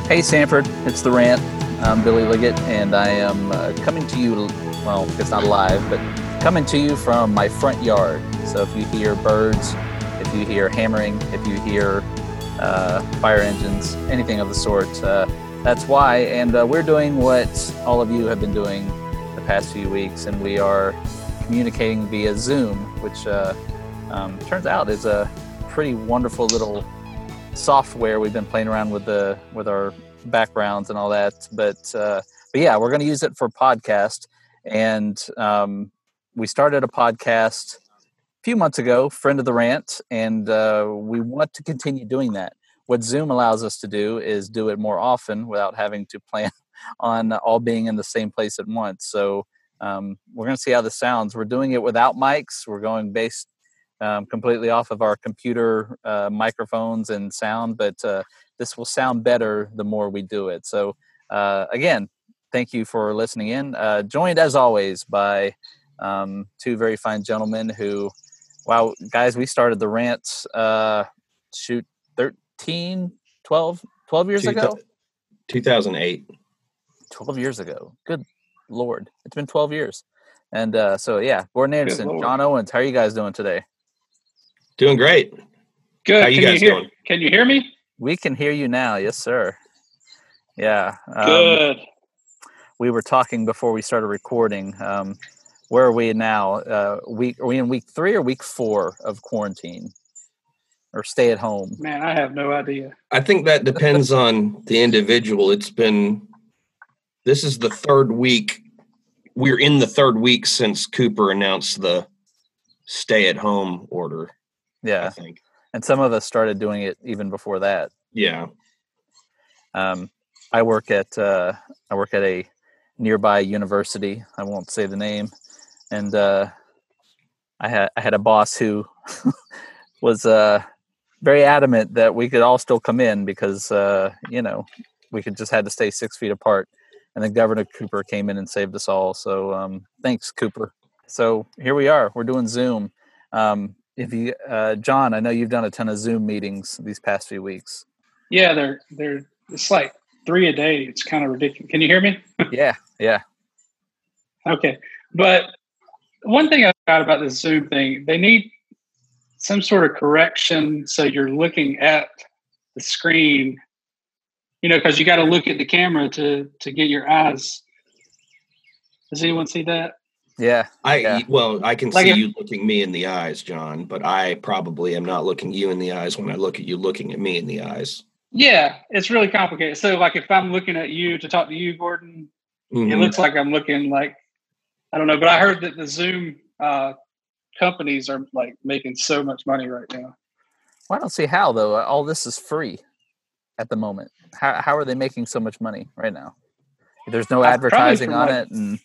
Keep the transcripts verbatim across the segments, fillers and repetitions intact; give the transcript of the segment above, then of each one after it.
Hey Sanford, it's The Rant. I'm Billy Liggett, and I am uh, coming to you, well, it's not live, but coming to you from my front yard. So if you hear birds, if you hear hammering, if you hear uh, fire engines, anything of the sort, uh, that's why. And uh, we're doing what all of you have been doing the past few weeks, and we are communicating via Zoom, which uh, um, turns out is a pretty wonderful little software. We've been playing around with the with our backgrounds and all that, but uh, but yeah, we're going to use it for podcast. And um, we started a podcast a few months ago, Friend of the Rant, and uh, we want to continue doing that. What Zoom allows us to do is do it more often without having to plan on all being in the same place at once. So um, we're going to see how this sounds. We're doing it without mics. We're going based Um, completely off of our computer uh, microphones and sound, but uh, this will sound better the more we do it. So uh, again, thank you for listening in. Uh, joined as always by um, two very fine gentlemen who, wow, guys, we started the rant, uh, shoot, thirteen, twelve, twelve years Two, ago? two thousand eight. twelve years ago. Good Lord. It's been twelve years. And uh, so, yeah, Gordon Anderson, John Owens, how are you guys doing today? Doing great. Good. How you can guys you hear, doing? Can you hear me? We can hear you now. Yes, sir. Yeah. Um, Good. We were talking before we started recording. Um, where are we now? Uh, week, are we in week three or week four of quarantine or stay at home? Man, I have no idea. I think that depends on the individual. It's been, this is the third week. We're in the third week since Cooper announced the stay at home order. Yeah. I think. And some of us started doing it even before that. Yeah. Um, I work at uh, I work at a nearby university. I won't say the name, and uh, I had I had a boss who was uh, very adamant that we could all still come in because uh, you know we could just had to stay six feet apart. And then Governor Cooper came in and saved us all. So um, thanks, Cooper. So here we are. We're doing Zoom. Um, if you, uh, John, I know you've done a ton of Zoom meetings these past few weeks. Yeah, they're they're it's like three a day. It's kind of ridiculous. Can you hear me? Yeah, yeah. Okay, but one thing I thought about this Zoom thing, they need some sort of correction so you're looking at the screen. You know, because you got to look at the camera to to get your eyes. Does anyone see that? Yeah. I yeah. well, I can Like see if- you looking me in the eyes, John, but I probably am not looking you in the eyes when I look at you looking at me in the eyes. Yeah, it's really complicated. So, like, if I'm looking at you to talk to you, Gordon, Mhm. it looks like I'm looking like, I don't know, but I heard that the Zoom uh, companies are like making so much money right now. Well, I don't see how though. All this is free at the moment. How how are they making so much money right now? There's no Uh, probably advertising from, on like- it, and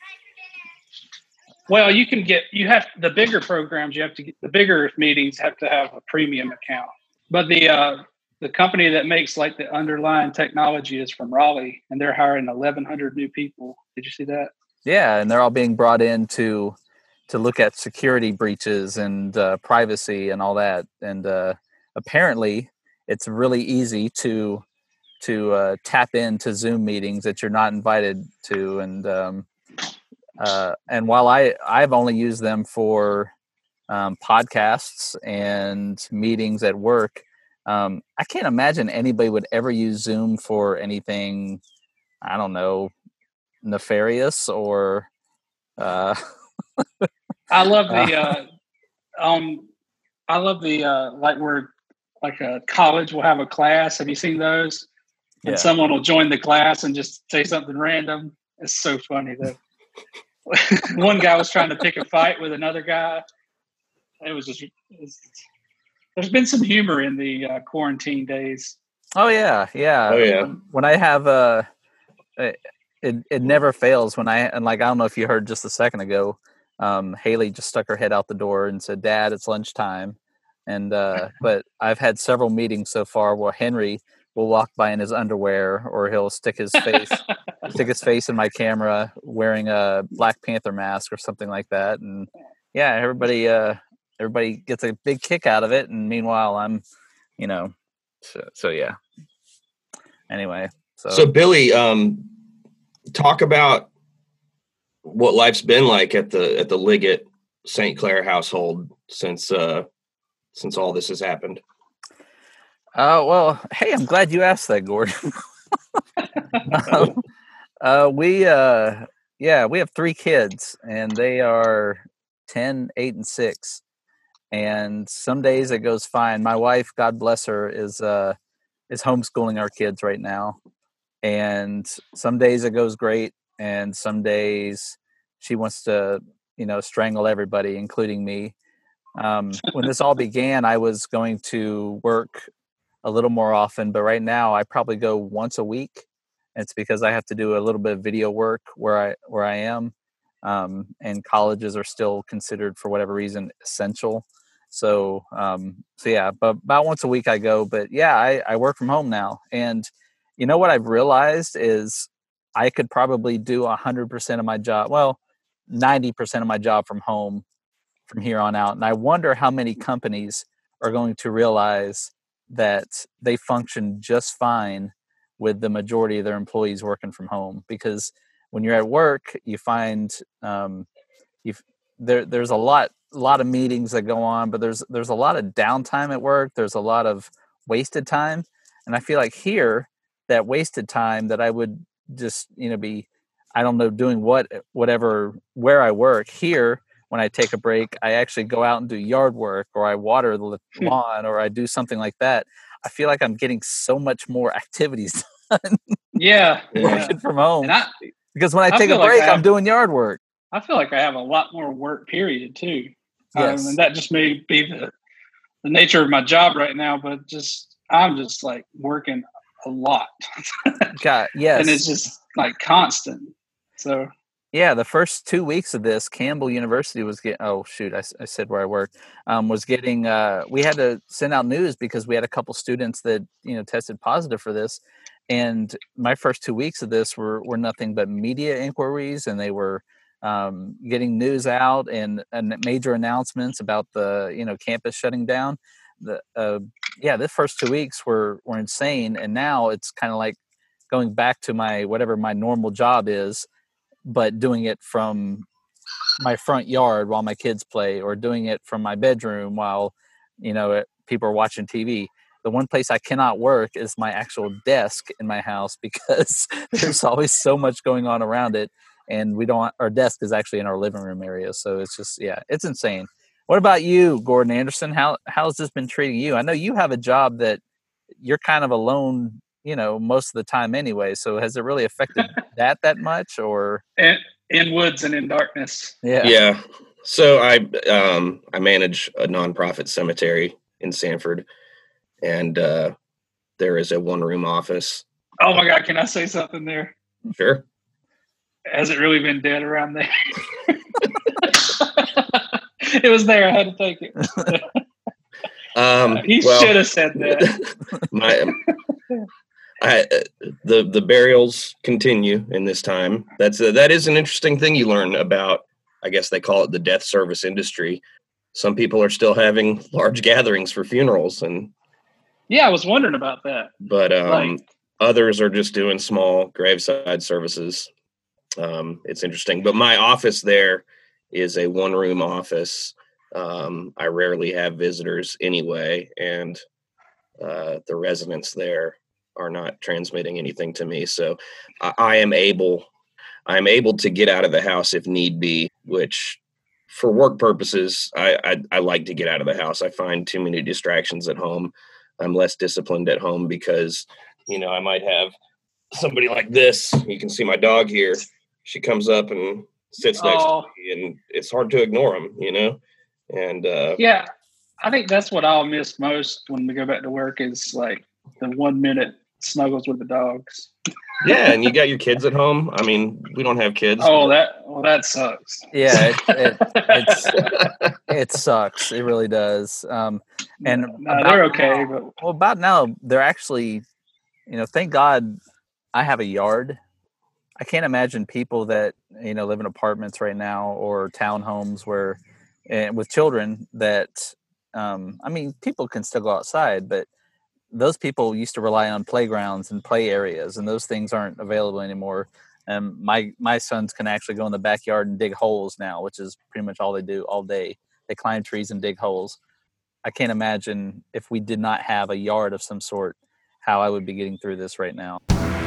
Well, you can get, you have the bigger programs, you have to get the bigger meetings have to have a premium account. But the uh, the company that makes like the underlying technology is from Raleigh, and they're hiring eleven hundred new people. Did you see that? yeah, and they're all being brought in to to look at security breaches and uh, privacy and all that. And uh, apparently, it's really easy to to uh, tap into Zoom meetings that you're not invited to. And um, uh, and while I I've only used them for um, podcasts and meetings at work, um, I can't imagine anybody would ever use Zoom for anything, I don't know, nefarious or. Uh, I love the uh, um, I love the uh, like we're like a college will have a class. Have you seen those? And Yeah. someone will join the class and just say something random. It's so funny though. One guy was trying to pick a fight with another guy. It was just. It was, there's been some humor in the uh, quarantine days. Oh yeah, yeah. Oh, yeah. When, when I have uh, it, it it never fails when I and like I don't know if you heard just a second ago, um, Haley just stuck her head out the door and said, "Dad, it's lunchtime." And uh, but I've had several meetings so far where Henry will walk by in his underwear, or he'll stick his face stick his face in my camera wearing a Black Panther mask or something like that. And yeah, everybody uh, everybody gets a big kick out of it. And meanwhile, I'm, you know, so, so yeah. Anyway, So, So Billy, um, talk about what life's been like at the at the Liggett Saint Clair household since uh, since all this has happened. uh, well, hey, I'm glad you asked that, Gordon. um, uh, we, uh, yeah, we have three kids, and they are ten, eight, and six. And some days it goes fine. My wife, God bless her, is uh, is homeschooling our kids right now, and some days it goes great, and some days she wants to, you know, strangle everybody, including me. Um, when this all began, I was going to work a little more often, but right now I probably go once a week. It's because I have to do a little bit of video work where I where I am, um, and colleges are still considered, for whatever reason, essential. So, um, so yeah, but about once a week I go. But yeah, I, I work from home now, and you know what I've realized is I could probably do a hundred percent of my job. Well, ninety percent of my job from home from here on out. And I wonder how many companies are going to realize that they function just fine with the majority of their employees working from home. Because when you're at work, you find um, you there there's a lot a lot of meetings that go on, but there's there's a lot of downtime at work. There's a lot of wasted time, and I feel like here that wasted time that I would just you know be I don't know doing what whatever where I work here. When I take a break, I actually go out and do yard work, or I water the lawn, or I do something like that. I feel like I'm getting so much more activities done Yeah, Yeah. yeah. working from home. And I, Because when I I take a feel like break, I I'm have- doing yard work. I feel like I have a lot more work period too. Yes. Um, and that just may be the, the nature of my job right now, but just I'm just like working a lot. God, yes. And it's just like constant. So Yeah, the first two weeks of this, Campbell University was getting. Oh shoot, I, s- I said where I worked. Um, was getting. Uh, we had to send out news because we had a couple students that you know tested positive for this, and my first two weeks of this were were nothing but media inquiries, and they were um, getting news out and, and major announcements about the you know campus shutting down. The uh, yeah, the first two weeks were were insane, and now it's kind of like going back to my whatever my normal job is, but doing it from my front yard while my kids play, or doing it from my bedroom while you know it, people are watching T V. The one place I cannot work is my actual desk in my house because there's always so much going on around it, and we don't. Our desk is actually in our living room area, so it's just yeah, it's insane. What about you, Gordon Anderson? How how has this been treating you? I know you have a job that you're kind of alone, you know, most of the time anyway. So has it really affected that that much, or in, in woods and in darkness. yeah? Yeah. So I um, I manage a nonprofit cemetery in Sanford, and uh, there is a one room office. Oh my God, can I say something there? Sure. Has it really been dead around there? It was there. I had to take it. Um, He well, should have said that. my I, the the burials continue in this time. That's a, that is an interesting thing you learn about. I guess they call it the death service industry. Some people are still having large gatherings for funerals, and Yeah, I was wondering about that. but um, Like- others are just doing small graveside services. Um, it's interesting. But my office there is a one room office. Um, I rarely have visitors anyway, and uh, the residents there are not transmitting anything to me. So I, I am able, I am able to get out of the house if need be, which for work purposes, I, I, I like to get out of the house. I find too many distractions at home. I'm less disciplined at home because, you know, I might have somebody like this. You can see my dog here. She comes up and sits next Oh. to me, and it's hard to ignore them, you know? And uh, Yeah, I think that's what I'll miss most when we go back to work is like the one minute snuggles with the dogs. yeah, and you got your kids at home. I mean, we don't have kids. Oh, that well, that sucks. Yeah, it, it, it's it sucks. It really does. Um, and no, about they're okay, now- but well, about now they're actually, you know, thank God I have a yard. I can't imagine people that you know live in apartments right now or townhomes where, and with children that, um, I mean, people can still go outside, but those people used to rely on playgrounds and play areas, and those things aren't available anymore. And my my sons can actually go in the backyard and dig holes now, which is pretty much all they do all day. They climb trees and dig holes. I can't imagine if we did not have a yard of some sort, how I would be getting through this right now.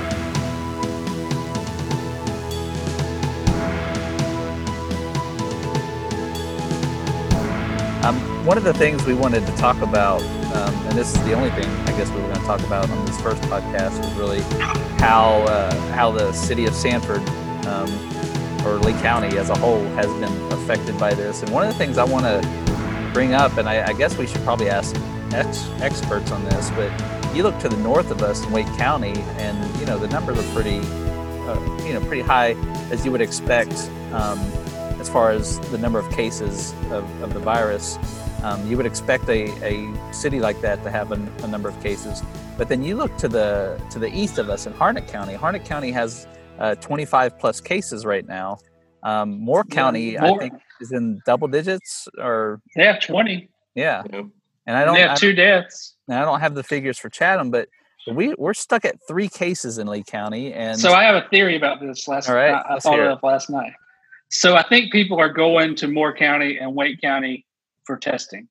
Um, one of the things we wanted to talk about, um, and this is the only thing I guess we were going to talk about on this first podcast, was really how uh, how the city of Sanford, um, or Lee County as a whole, has been affected by this. And one of the things I want to bring up, and I, I guess we should probably ask ex- experts on this, but you look to the north of us in Wake County, and you know the numbers are pretty, uh, you know, pretty high as you would expect. Um, As far as the number of cases of, of the virus, um, you would expect a, a city like that to have a, a number of cases. But then you look to the to the east of us in Harnett County. Harnett County has uh, twenty-five plus cases right now. Um, Moore County, More. I think, is in double digits, or They have twenty. yeah. Yeah. And I And don't. they have I, two deaths. and I don't have the figures for Chatham, but we we're stuck at three cases in Lee County. And So I have a theory about this. Last All right, I, I let's thought hear of last night. So I think people are going to Moore County and Wake County for testing.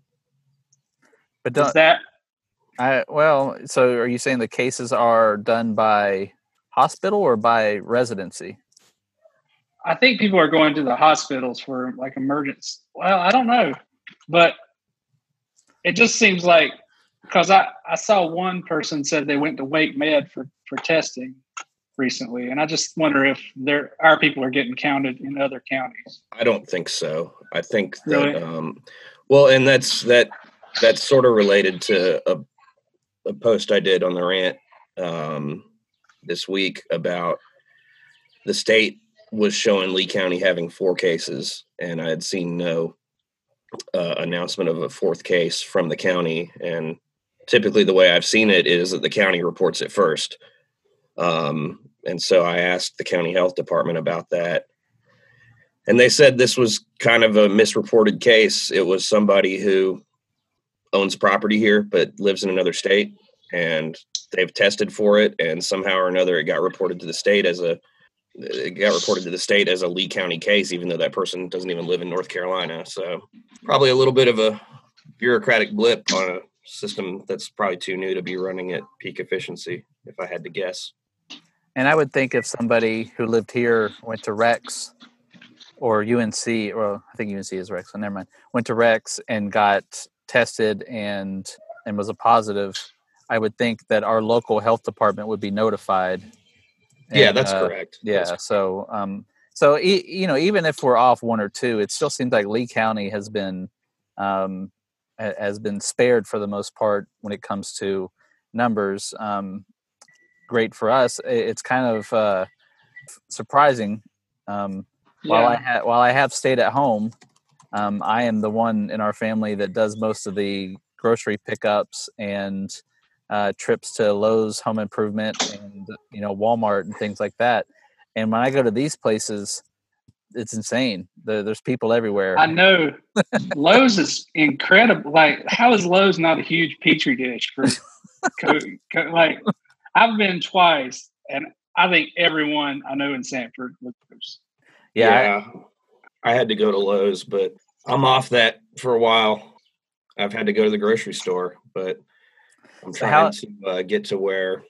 but Is don't, that I well. So are you saying the cases are done by hospital or by residency? I think people are going to the hospitals for like emergency. Well, I don't know, but it just seems like, because I, I saw one person said they went to Wake Med for, for testing recently, and I just wonder if there our people are getting counted in other counties. I don't think so. I think that, Really? um, well, and that's that that's sort of related to a, a post I did on the rant um, this week about the state was showing Lee County having four cases, and I had seen no uh, announcement of a fourth case from the county. And typically, the way I've seen it is that the county reports it first. Um, and so I asked the county health department about that. And they said this was kind of a misreported case. It was somebody who owns property here, but lives in another state, and they've tested for it. And somehow or another, it got reported to the state as a, it got reported to the state as a Lee County case, even though that person doesn't even live in North Carolina. So probably a little bit of a bureaucratic blip on a system that's probably too new to be running at peak efficiency, if I had to guess. And I would think if somebody who lived here went to Rex or U N C, or I think U N C is Rex, so never mind, went to Rex and got tested and and was a positive, I would think that our local health department would be notified. And, yeah, that's uh, correct. Yeah, That's so um, so e- you know, even if we're off one or two, it still seems like Lee County has been um, has been spared for the most part when it comes to numbers. Um, great for us. It's kind of uh, surprising. Um, Yeah. While I ha- while I have stayed at home, um, I am the one in our family that does most of the grocery pickups and uh, trips to Lowe's, Home Improvement, and you know Walmart and things like that. And when I go to these places, it's insane. There, there's people everywhere. I know Lowe's is incredible. Like, how is Lowe's not a huge petri dish for co- co- like? I've been twice, and I think everyone I know in Sanford goes. Yeah, yeah. I, I had to go to Lowe's, but I'm off that for a while. I've had to go to the grocery store, but I'm So trying how- to uh, get to where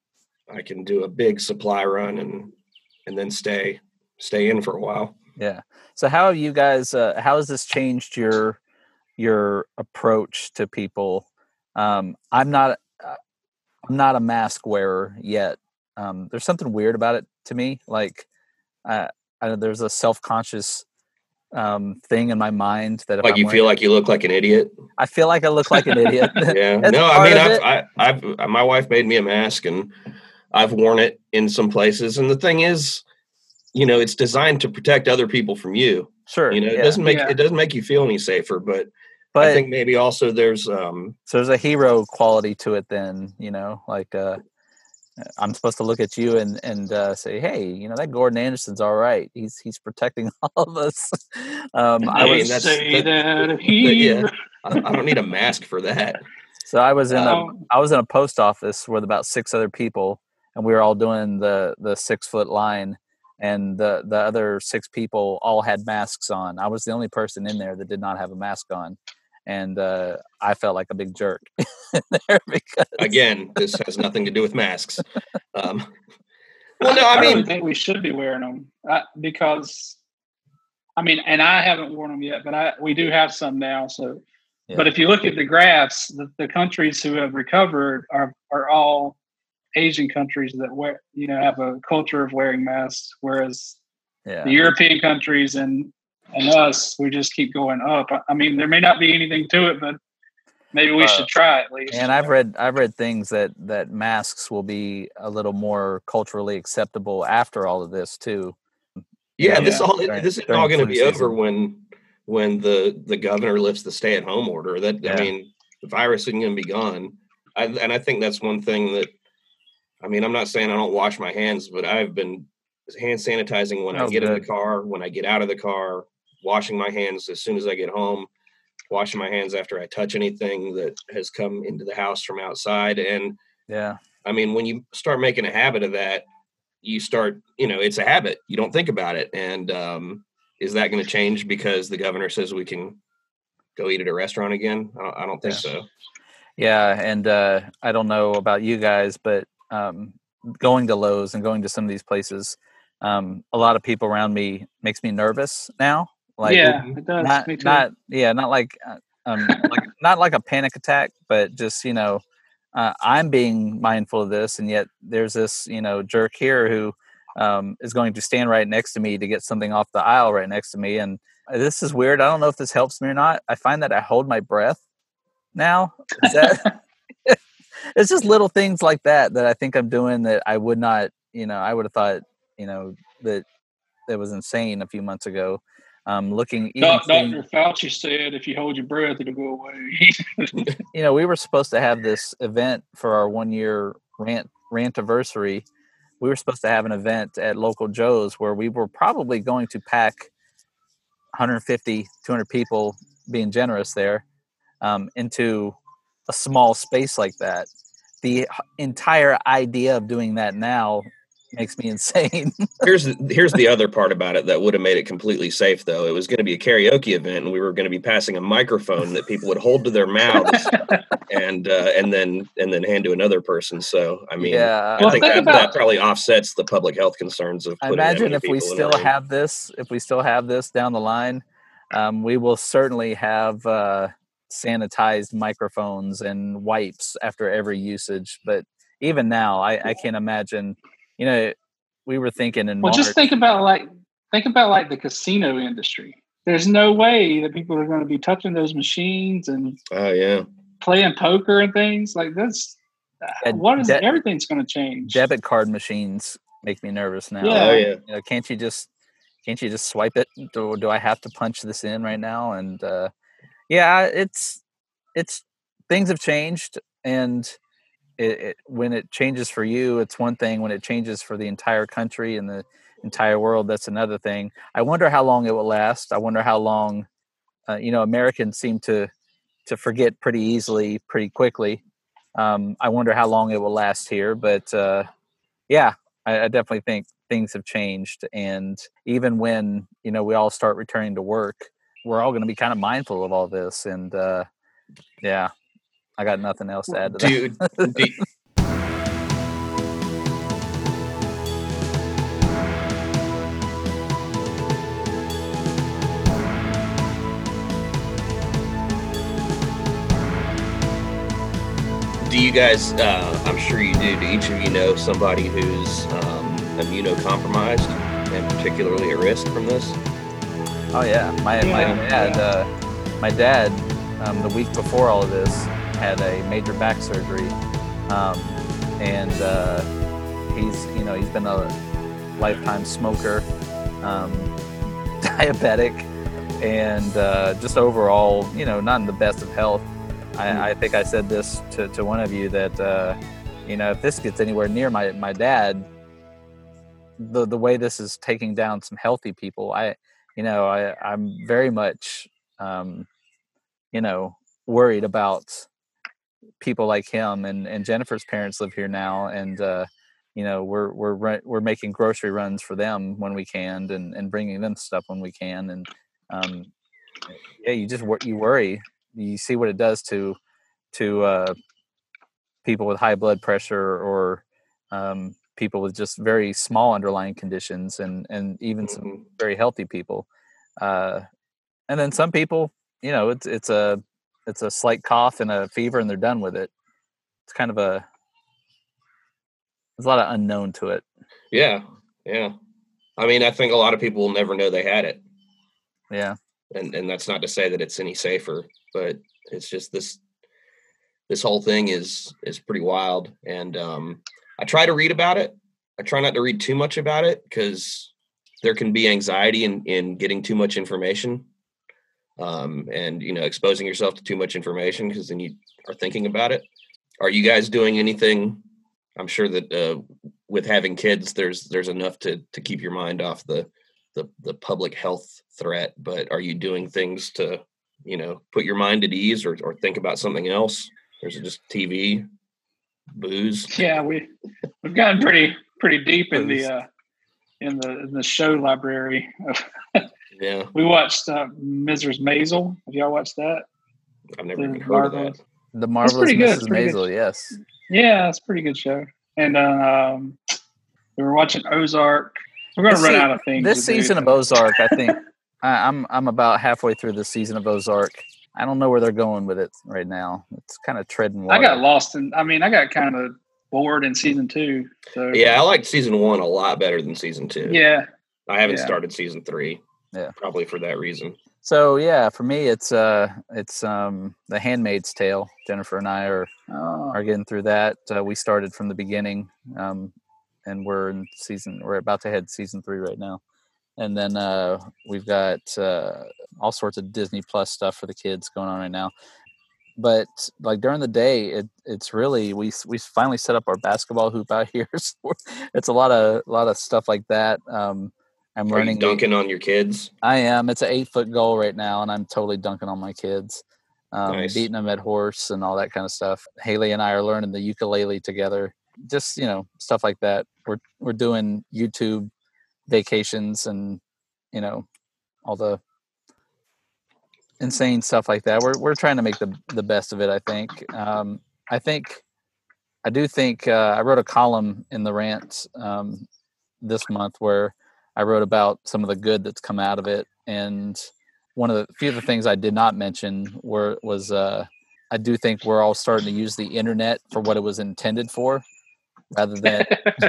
I can do a big supply run and and then stay stay in for a while. yeah. So how have you guys? Uh, how has this changed your your approach to people? Um, I'm not. Uh, I'm not a mask wearer yet. Um, there's something weird about it to me. Like, uh, I, there's a self-conscious um, thing in my mind that if Like I'm you wearing feel it, like you look like an idiot. I feel like I look like an idiot. Yeah. That's No, I part mean, of I've, it. I, I've, my wife made me a mask and I've worn it in some places. And the thing is, you know, it's designed to protect other people from you. Sure. You know, it yeah. doesn't make, Yeah. it doesn't make you feel any safer, but, But I think maybe also there's, um, so there's a hero quality to it then, you know, like uh, I'm supposed to look at you and, and uh, say, hey, you know, that Gordon Anderson's all right. He's he's protecting all of us. Um, I I mean, was that's- say that- that that- he. yeah. I, I don't need a mask for that. So I was in a Um, I was in a post office with about six other people, and we were all doing the the six foot line, and the the other six people all had masks on. I was the only person in there that did not have a mask on, and uh, I felt like a big jerk there because Again, this has nothing to do with masks. Um, well, no, I, I I really mean, think we should be wearing them uh, because, I mean, and I haven't worn them yet, but I we do have some now. So, yeah, but if you look at the graphs, the, the countries who have recovered are are all Asian countries that wear, you know, have a culture of wearing masks, whereas yeah. the European countries and and us, we just keep going up. I, I mean, there may not be anything to it, but maybe we Uh, should try at least. And I've read I've read things that that masks will be a little more culturally acceptable after all of this too. You yeah, know, this Yeah. all during, this is during all going to flu be over season. when when the the governor lifts the stay at home order. That Yeah. I mean, the virus isn't going to be gone. I, and I think that's one thing that, I mean, I'm not saying I don't wash my hands, but I've been hand sanitizing when I Oh, get in the good. car, when I get out of the car, washing my hands as soon as I get home, washing my hands after I touch anything that has come into the house from outside. And Yeah. I mean, when you start making a habit of that, you start, you know, it's a habit. You don't think about it. And um, is that going to change because the governor says we can go eat at a restaurant again? I don't, I don't think Yeah. so. Yeah, and uh, I don't know about you guys, but um, going to Lowe's and going to some of these places, um, a lot of people around me makes me nervous now. Like Yeah, Mhm. it does. not Me too. not yeah, not like uh, um like not like a panic attack, but just you know, uh, I'm being mindful of this, and yet there's this you know jerk here who um, is going to stand right next to me to get something off the aisle right next to me, and this is weird. I don't know if this helps me or not. I find that I hold my breath now. Is that it's just little things like that that I think I'm doing that I would not, you know, I would have thought, you know, that that was insane a few months ago. Um, looking, even Doc, seeing, Doctor Fauci said if you hold your breath, it'll go away. you know, we were supposed to have this event for our one year rant rantiversary. We were supposed to have an event at Local Joe's where we were probably going to pack one hundred fifty, two hundred people, being generous there, um, into a small space like that. The h- entire idea of doing that now makes me insane. Here's the, here's the other part about it that would have made it completely safe, though. It was going to be a karaoke event, and we were going to be passing a microphone that people would hold to their mouths and uh, and then and then hand to another person. So, I mean, Yeah, I Well, think think that, about- that probably offsets the public health concerns of I putting that imagine many if we people in a still room. have this, if we still have this down the line, um, we will certainly have uh, sanitized microphones and wipes after every usage. But even now, I, I can't imagine. You know, we were thinking in Well, March. just think about like think about like the casino industry. There's no way that people are going to be touching those machines and Oh yeah, playing poker and things like this. Yeah, What is de- everything's going to change? debit card machines make me nervous now. Yeah. oh yeah. You know, can't you just can't you just swipe it? Do, do I have to punch this in right now? And uh, yeah, it's it's things have changed, and it, it, when it changes for you, it's one thing. When it changes for the entire country and the entire world, that's another thing. I wonder how long it will last. I wonder how long. Uh, you know, Americans seem to to forget pretty easily, pretty quickly. Um, I wonder how long it will last here, but uh, yeah, I, I definitely think things have changed. And even when you know we all start returning to work, we're all going to be kind of mindful of all this. And uh, yeah, I got nothing else to add to Do, that. do do you guys? Uh, I'm sure you do. Do each of you know somebody who's um, immunocompromised and particularly at risk from this? Oh yeah, my my Yeah, dad, yeah. uh, my dad, um, the week before all of this, had a major back surgery, um, and uh, he's you know he's been a lifetime smoker, um, diabetic, and uh, just overall you know not in the best of health. I, I think I said this to, to one of you that uh, you know if this gets anywhere near my my dad, the the way this is taking down some healthy people, I you know I I'm very much um, you know worried about people like him, and, and Jennifer's parents live here now. And, uh, you know, we're, we're, we're making grocery runs for them when we can, and, and bringing them stuff when we can. And, um, yeah, you just, you worry, you see what it does to, to, uh, people with high blood pressure, or, um, people with just very small underlying conditions, and, and even some Mm-hmm. very healthy people. Uh, and then some people, you know, it's, it's a, it's a slight cough and a fever and they're done with it. It's kind of a, there's a lot of unknown to it. Yeah. Yeah. I mean, I think a lot of people will never know they had it. Yeah. And, and that's not to say that it's any safer, but it's just this, this whole thing is, is pretty wild. And, um, I try to read about it. I try not to read too much about it, because there can be anxiety in, in getting too much information. Um, and, you know, exposing yourself to too much information, because then you are thinking about it. Are you guys doing anything? I'm sure that uh, with having kids, there's there's enough to to keep your mind off the, the the public health threat. But are you doing things to, you know, put your mind at ease, or or think about something else? Or is it just T V, booze? Yeah, we we've gotten pretty pretty deep in Booze. the uh, in the in the show library. Yeah, We watched uh, Missus Maisel. Have y'all watched that? I've never The even heard of that. Marvelous- The Marvelous pretty good, Missus it's pretty good. Maisel. Yes. Yeah, it's a pretty good show. And um, we were watching Ozark. We're going to This run se- out of things. This to do, season of so- Ozark, I think I, I'm I'm about halfway through the season of Ozark. I don't know where they're going with it right now. It's kind of treading water. I got lost in. I mean, I got kind of bored in season two. So Yeah, I liked season one a lot better than season two. yeah, I haven't yeah. started season three. Yeah. Probably for that reason. So yeah, for me, it's uh, it's um, The Handmaid's Tale. Jennifer and I are Oh, are getting through that. Uh, we started from the beginning, um, and we're in season. We're about to head season three right now, and then uh, we've got uh, all sorts of Disney Plus stuff for the kids going on right now. But like during the day, it it's really we we finally set up our basketball hoop out here. So it's a lot of a lot of stuff like that. Um, I'm Are you learning. dunking on your kids? I am. It's an eight foot goal right now, and I'm totally dunking on my kids, um, Nice. beating them at horse and all that kind of stuff. Haley and I are learning the ukulele together. Just you know, stuff like that. We're we're doing YouTube vacations, and you know, all the insane stuff like that. We're we're trying to make the the best of it. I think. Um, I think. I do think uh, I wrote a column in the Rant um, this month where I wrote about some of the good that's come out of it, and one of the few of the things I did not mention were was uh, I do think we're all starting to use the internet for what it was intended for, rather than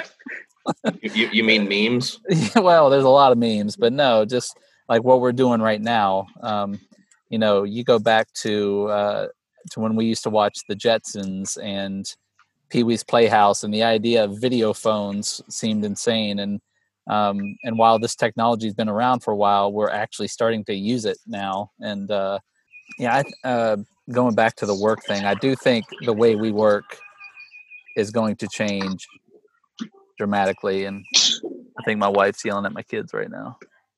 You, you, you mean memes? well, there's a lot of memes, but no, just like what we're doing right now. Um, you know, you go back to uh, to when we used to watch the Jetsons and Pee-wee's Playhouse, and the idea of video phones seemed insane. And um, and while this technology has been around for a while, we're actually starting to use it now. And uh, yeah, I, uh, going back to the work thing, I do think the way we work is going to change dramatically. And I think my wife's yelling at my kids right now.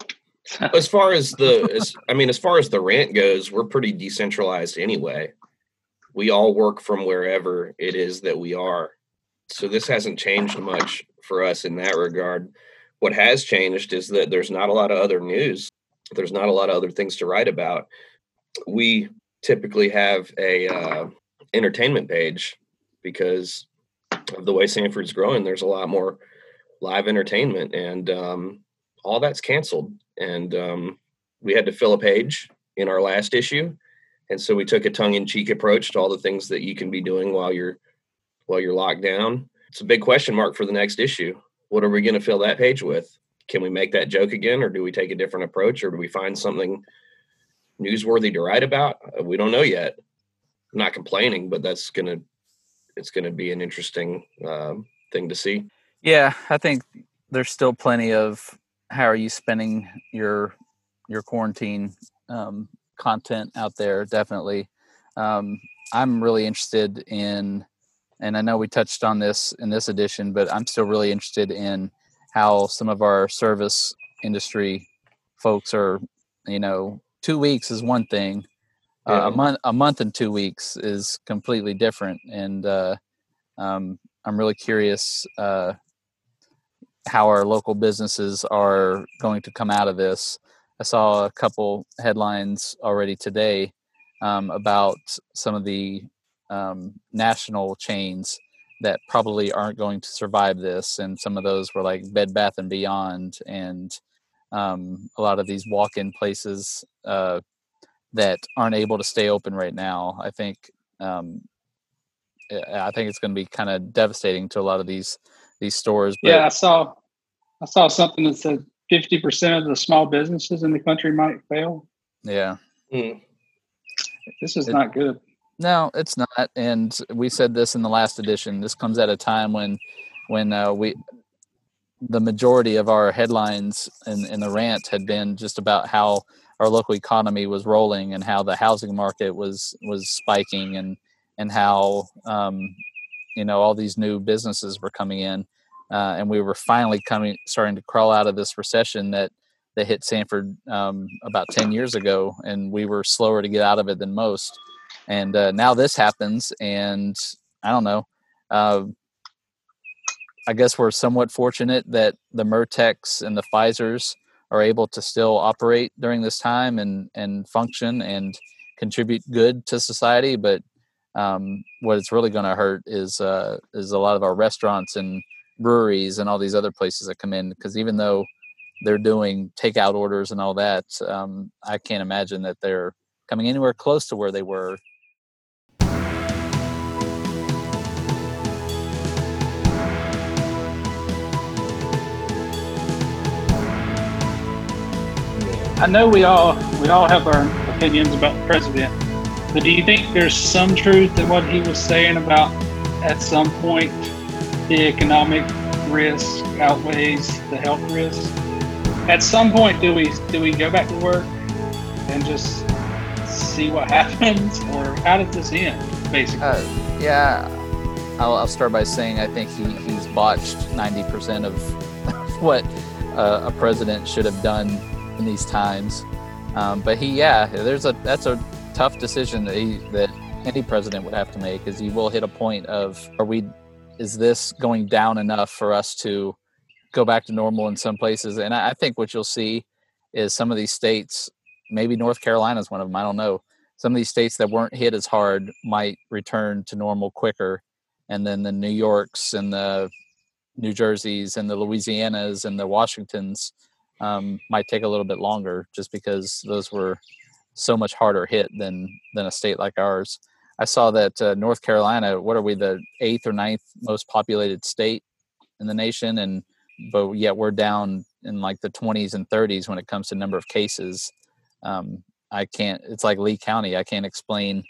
As far as the, as, I mean, as far as the Rant goes, we're pretty decentralized anyway. We all work from wherever it is that we are. So this hasn't changed much for us in that regard. What has changed is that there's not a lot of other news. There's not a lot of other things to write about. We typically have a uh, entertainment page because of the way Sanford's growing. There's a lot more live entertainment, and um, all that's canceled. And um, we had to fill a page in our last issue. And so we took a tongue-in-cheek approach to all the things that you can be doing while you're while you're locked down. It's a big question mark for the next issue. What are we going to fill that page with? Can we make that joke again, or do we take a different approach, or do we find something newsworthy to write about? We don't know yet. I'm not complaining, but that's gonna it's gonna be an interesting um, thing to see. Yeah, I think there's still plenty of how are you spending your your quarantine um, content out there. Definitely, um, I'm really interested in, and I know we touched on this in this edition, but I'm still really interested in how some of our service industry folks are. You know, two weeks is one thing, Uh, Yeah. a month, a month and two weeks is completely different, and uh, um, I'm really curious uh, how our local businesses are going to come out of this. I saw a couple headlines already today um, about some of the um, national chains that probably aren't going to survive this, and some of those were like Bed Bath and Beyond, and um, a lot of these walk-in places uh, that aren't able to stay open right now. I think um, I think it's going to be kind of devastating to a lot of these these stores. But Yeah, I saw I saw something that said fifty percent of the small businesses in the country might fail. yeah, Mm. This is It- not good. no, it's not. And we said this in the last edition. This comes at a time when when uh, we the majority of our headlines in, in the rant had been just about how our local economy was rolling and how the housing market was was spiking, and and how um, you know all these new businesses were coming in, uh, and we were finally coming starting to crawl out of this recession that that hit Sanford um, about ten years ago, and we were slower to get out of it than most. And uh, now this happens, and I don't know. Uh, I guess we're somewhat fortunate that the Mertechs and the Pfizers are able to still operate during this time and and function and contribute good to society. But um, what it's really going to hurt is uh, is a lot of our restaurants and breweries and all these other places that come in, because even though they're doing takeout orders and all that, um, I can't imagine that they're coming anywhere close to where they were. I know we all we all have our opinions about the president, but do you think there's some truth in what he was saying about at some point the economic risk outweighs the health risk? At some point, do we do we go back to work and just see what happens, or how does this end? Basically, Uh, yeah, I'll, I'll start by saying I think he, he's botched ninety percent of what uh, a president should have done in these times. Um, but he, yeah, there's a that's a tough decision that he, that any president would have to make. Is he will hit a point of, are we, is this going down enough for us to go back to normal in some places? And I, I think what you'll see is some of these states, maybe North Carolina is one of them, I don't know. Some of these states that weren't hit as hard might return to normal quicker. And then the New Yorks and the New Jerseys and the Louisianas and the Washingtons um, might take a little bit longer, just because those were so much harder hit than than a state like ours. I saw that uh, North Carolina, what are we, the eighth or ninth most populated state in the nation, and but yet we're down in like the twenties and thirties when it comes to number of cases. Um, I can't. It's like Lee County. I can't explain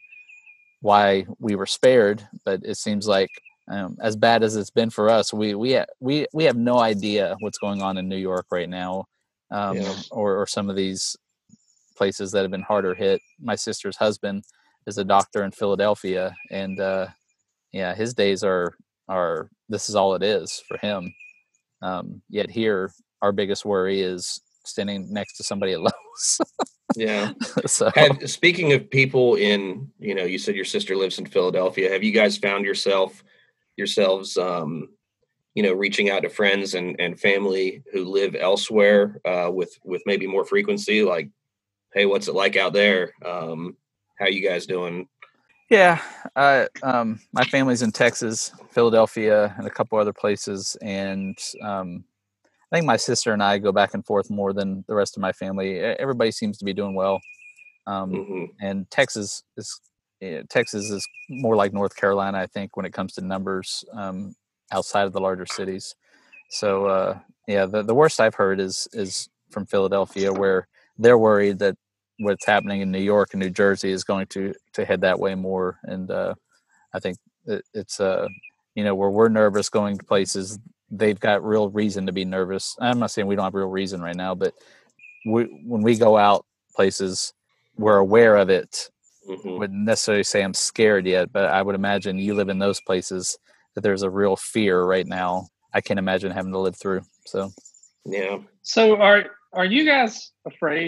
why we were spared, but it seems like um, as bad as it's been for us, we we ha- we we have no idea what's going on in New York right now, um, Yeah. or or some of these places that have been harder hit. My sister's husband is a doctor in Philadelphia, and uh, yeah, his days are are this is all it is for him. Um, yet here, our biggest worry is standing next to somebody at Lowe's. Yeah. So Have, speaking of people in, you know, you said your sister lives in Philadelphia. Have you guys found yourself yourselves, um, you know, reaching out to friends and, and family who live elsewhere uh, with with maybe more frequency? Like, hey, what's it like out there? Um, how you guys doing? yeah, uh, um, my family's in Texas, Philadelphia, and a couple other places, and um, I think my sister and I go back and forth more than the rest of my family. E- Everybody seems to be doing well. Um, hmm and Texas is eh, Texas is more like North Carolina, I think, when it comes to numbers um, outside of the larger cities. So uh, yeah, the, the worst I've heard is is from Philadelphia, where they're worried that what's happening in New York and New Jersey is going to to head that way more. And uh, I think it, it's uh, you know, where we're nervous going to places, they've got real reason to be nervous. I'm not saying we don't have real reason right now, but we, when we go out places, we're aware of it. hmm Wouldn't necessarily say I'm scared yet, but I would imagine you live in those places that there's a real fear right now. I can't imagine having to live through. So Yeah. so are are you guys afraid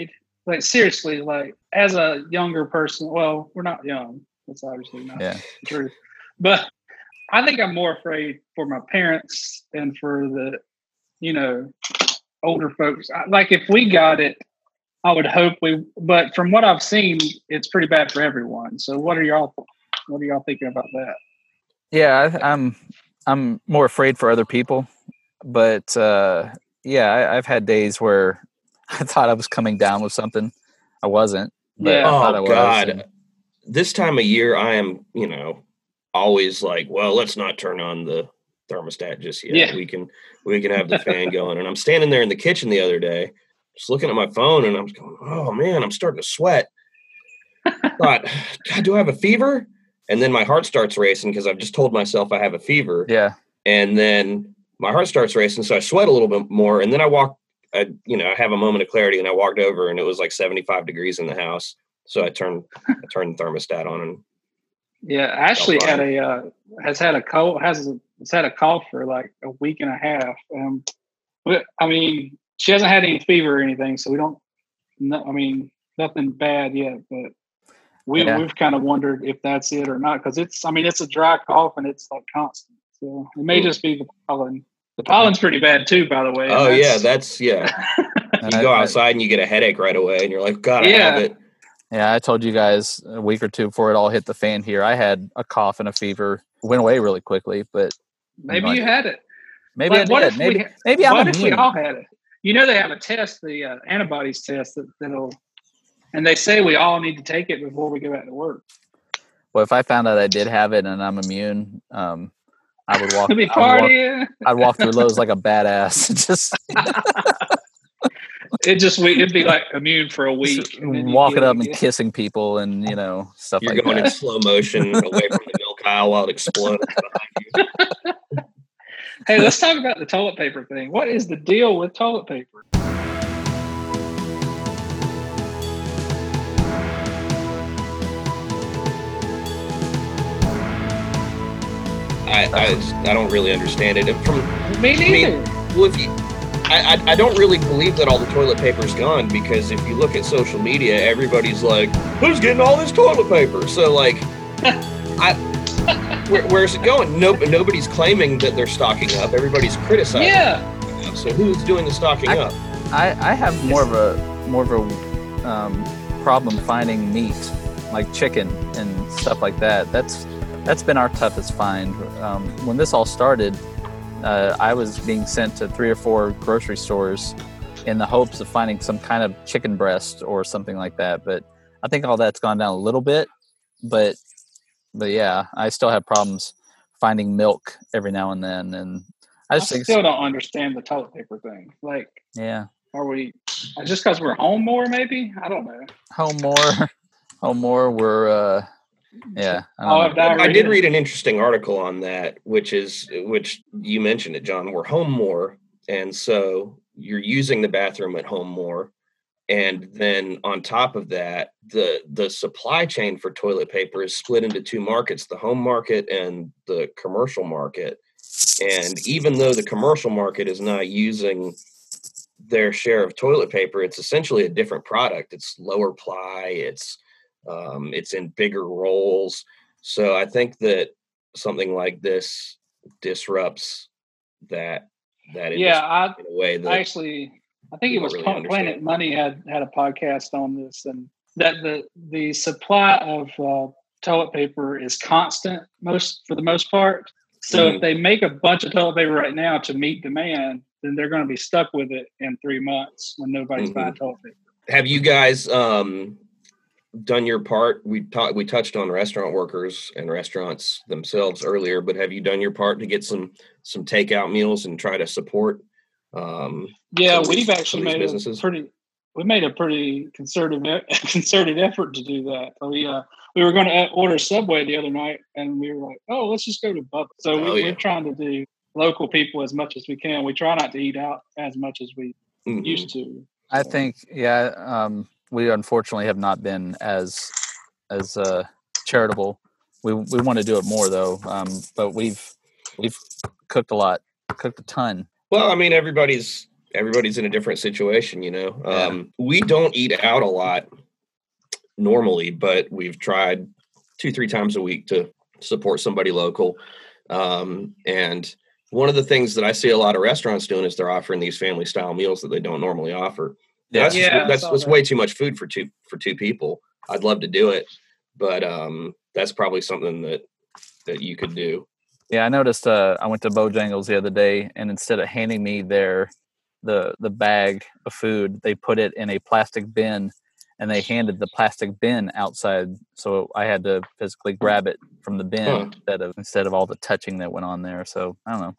like seriously, like as a younger person, well, we're not young. That's obviously not Yeah. true. But I think I'm more afraid for my parents and for the, you know, older folks. I- Like if we got it, I would hope we, but from what I've seen, it's pretty bad for everyone. So what are y'all, what are y'all thinking about that? Yeah, I, I'm I'm more afraid for other people, but uh, yeah, I, I've had days where I thought I was coming down with something. I wasn't, but Yeah. I thought I Oh was. God. and- This time of year, I am, you know, always like, well, let's not turn on the thermostat just yet. Yeah. We can we can have the fan going. And I'm standing there in the kitchen the other day, just looking at my phone, and I'm going, oh man, I'm starting to sweat. Thought, God, do I have a fever? And then my heart starts racing because I've just told myself I have a fever. yeah, And then my heart starts racing, so I sweat a little bit more. And then I walk, I you know, I have a moment of clarity, and I walked over, and it was like seventy-five degrees in the house. So I turned I turned the thermostat on, and Yeah. Ashley fine. had a, uh, has had a cold, has, a, has had a cough for like a week and a half. Um, but, I mean, she hasn't had any fever or anything, so we don't, no, I mean, nothing bad yet, but we, Yeah. we've kind of wondered if that's it or not. Cause it's, I mean, it's a dry cough and it's like constant. So it may Mm. just be the pollen. The pollen's pretty bad too, by the way. and oh yeah, that's- that's yeah. You I- go I- outside and you get a headache right away, and you're like, God, I Yeah. have it. yeah. I told you guys a week or two before it all hit the fan here. I had a cough and a fever. Went away really quickly, but maybe no you idea. had it. maybe Like, I what did. if Maybe we, maybe I'm what if we immune. all had it? You know, they have a test, the uh, antibodies test that, that'll, and they say we all need to take it before we go back to work. Well, if I found out I did have it and I'm immune, um, I would walk. We'll be I would walk, partying. I'd walk through Lowe's like a badass. Just It just we it'd be like immune for a week. and then you'd walking get up it and again. kissing people and you know stuff You're like going in that. slow motion away from the milk aisle while it explodes behind you. Hey, let's talk about the toilet paper thing. What is the deal with toilet paper? I I, just, I don't really understand it. From Me neither. mean, well, if you, I, I I don't really believe that all the toilet paper's gone, because if you look at social media, everybody's like, "Who's getting all this toilet paper?" So like, I where, where's it going? No, nobody's claiming that they're stocking up. Everybody's criticizing. Yeah. So who's doing the stocking I- up? I, I have more of a more of a um, problem finding meat, like chicken and stuff like that. That's that's been our toughest find. Um, when this all started, uh, I was being sent to three or four grocery stores in the hopes of finding some kind of chicken breast or something like that. But I think all that's gone down a little bit. But but yeah, I still have problems finding milk every now and then, and I I just think still don't understand the toilet paper thing. Like, yeah, are we just because we're home more? Maybe I don't know. home more, home more. We're uh, yeah. I I'll don't know. have I did diarrhea. read an interesting article on that, which is which you mentioned it, John. We're home more, and so you're using the bathroom at home more, and then on top of that, the the supply chain for toilet paper is split into two markets: the home market and the commercial market. And even though the commercial market is not using their share of toilet paper, it's essentially a different product. It's lower ply. It's um, it's in bigger rolls. So I think that something like this disrupts that that Yeah, industry I in a way that actually, I think we it don't was really Planet understand. Money had had a podcast on this, and that the the supply of uh, toilet paper is constant most for the most part. So Mhm. if they make a bunch of toilet paper right now to meet demand, then they're going to be stuck with it in three months when nobody's Mhm. buying toilet paper. Have you guys um, done your part? We talked. We touched on restaurant workers and restaurants themselves earlier, but have you done your part to get some some takeout meals and try to support? Um, Yeah, some of these- we've some actually of these made businesses? a pretty we made a pretty concerted e- concerted effort to do that. We uh we were going to order Subway the other night, and we were like, oh, let's just go to Bubba. So we, Oh, yeah. we're trying to do local people as much as we can. We try not to eat out as much as we Mhm. used to. I So, think yeah. Um, we unfortunately have not been as as uh, charitable. We we want to do it more though. Um, but we've we've cooked a lot, cooked a ton. Well, I mean, everybody's everybody's in a different situation, you know. Yeah. Um, we don't eat out a lot normally, but we've tried two, three times a week to support somebody local. Um, and one of the things that I see a lot of restaurants doing is they're offering these family style meals that they don't normally offer. Yeah. That's just, Yeah, I that's saw that's that. way too much food for two for two people. I'd love to do it, but um, that's probably something that that you could do. Yeah, I noticed. Uh, I went to Bojangles the other day, and instead of handing me their the the bag of food, they put it in a plastic bin, and they handed the plastic bin outside. So I had to physically grab it from the bin Huh. instead of instead of all the touching that went on there. So I don't know.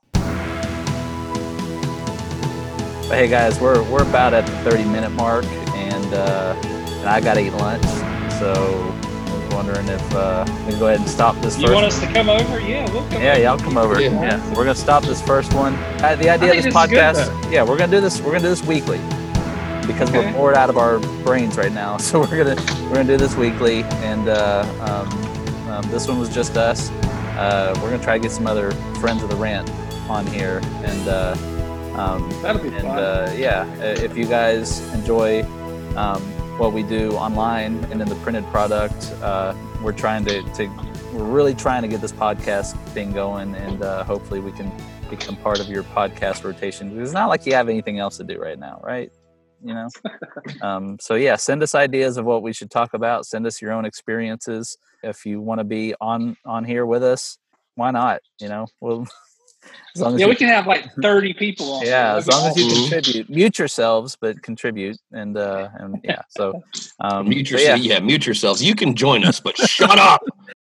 But hey, guys, we're we're about at the thirty minute mark, and uh, and I gotta eat lunch. So I was wondering if uh, we can go ahead and stop this You first. want us to come over? Yeah, we'll come Yeah, over. y'all come over. Yeah. Yeah, we're gonna stop this first one. Uh, the idea I of think this this is good, podcast, yeah, we're gonna do this. We're gonna do this weekly because Okay. we're bored out of our brains right now. So we're gonna we're gonna do this weekly, and uh, um, um, this one was just us. Uh, we're gonna try to get some other friends of the rant on here, and uh, um, That'll be and fun. uh, yeah, uh, if you guys enjoy um, what we do online and in the printed product, uh, we're trying to, to we're really trying to get this podcast thing going, and uh, hopefully we can become part of your podcast rotation. Because it's not like you have anything else to do right now, right? You know. um, so yeah, send us ideas of what we should talk about. Send us your own experiences. If you want to be on on here with us, why not? You know, we'll as long as Yeah, you we can have like thirty people on. yeah, there. as That'd be long as you awesome. contribute, mute yourselves, but contribute, and uh, and yeah. So, um, mute so yourself. yeah, Yeah. mute yourselves. You can join us, but shut up.